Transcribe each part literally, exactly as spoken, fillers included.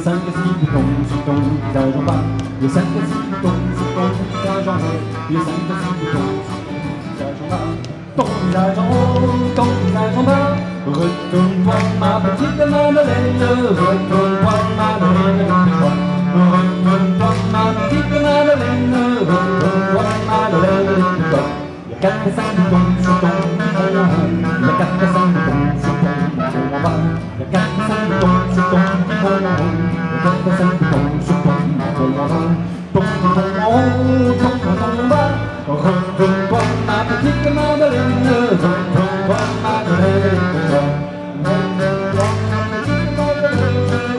cinq à six boutons sur ton visage en bas. Il y a cinq à six boutons sur ton visage en haut. Il y a cinq à six boutons sur ton visage en bas. Ton visage en haut, ton visage en bas. Retourne-toi ma petite Madeleine, retourne-toi Madeleine avec toi. Retourne-toi ma petite Madeleine, retourne-toi Madeleine avec toi. Il y a quatre à cinq boutons sur ton visage en haut. Il y a quatre à cinq boutons sur ton visage en bas. Il y a quatre à cinq boutons sur ton visage en haut. Il y a quatre à cinq boutons sur ton visage en bas. Ton bouton en haut, ton bouton en bas. Retourne-toi ma petite Madeleine, retourne-toi Madeleine avec toi. Retourne-toi ma petite Madeleine.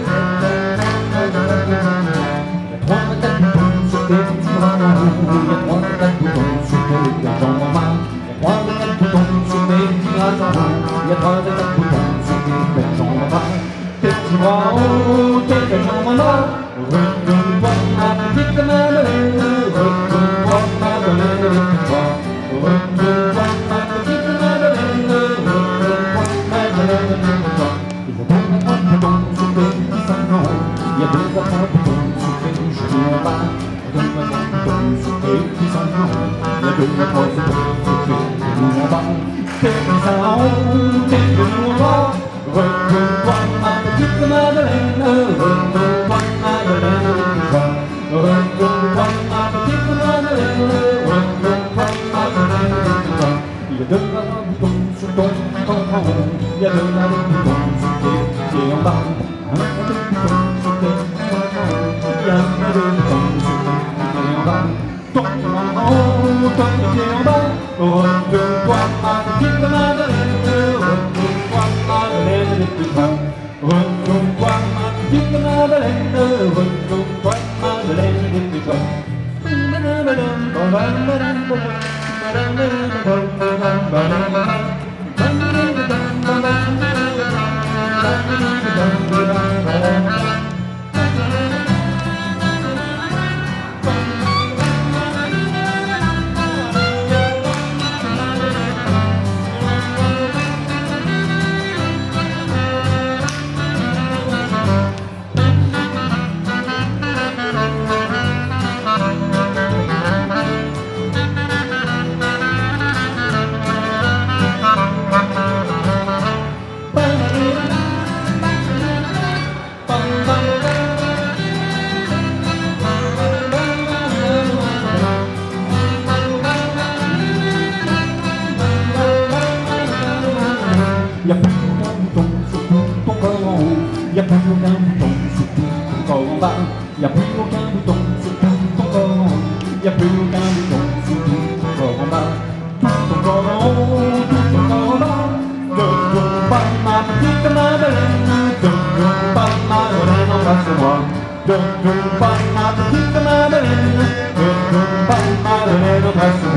Il y a trois à quatre boutons sur tes petits bras en haut. Il y a trois à quatre boutons sur tes jambes en bas. Il y a trois à quatre boutons sur tes petits bras en haut. Il y a trois à quatre boutons sur tes jambes en bas. Tes petits bras en haut, tes jambes en bas. Retourne-toi ma petite Madeleine, retourne-toi Madeleine avec toi. Retourne-toi ma petite Madeleine, retourne-toi Madeleine avec toi. Il y a deux à trois boutons sur tes petits seins en haut. Il y a deux à trois boutons sur tes genoux en bas. Il y a deux à trois boutons sur tes petits seins en haut. Il y a deux à trois boutons sur tes genoux en bas. Tes petits seins en haut, tes genoux en bas. Retourne-toi ma petite Madeleine, retourne-toi Madeleine avec toi. Retourne-toi ma petite Madeleine, retourne-toi Madeleine avec toi. Il y a deux à trois boutons sur ton corps en haut. Il y a deux à trois boutons sur tes pieds en bas. Un à deux boutons sur tes pieds en haut. Il y a un à deux boutons sur tes pieds en bas. Ton en haut, ton pied en bas. Retourne-toi ma petite Madeleine, retourne-toi Madeleine avec toi. Retourne-toi ma petite Madeleine, retourne-toi Madeleine avec toi. Il n'y a plus aucun bouton sur tout ton corps en haut. Il n'y a plus aucun bouton sur tout ton corps en bas. Il n'y a plus aucun bouton sur tout ton corps en haut. Il n'y a plus aucun bouton sur tout ton corps en bas. Tout ton corps en haut, tout ton corps en bas. Retourne pas ma petite Madeleine, retourne pas Madeleine en face de moi. Retourne pas ma petite Madeleine, retourne pas Madeleine en face de moi.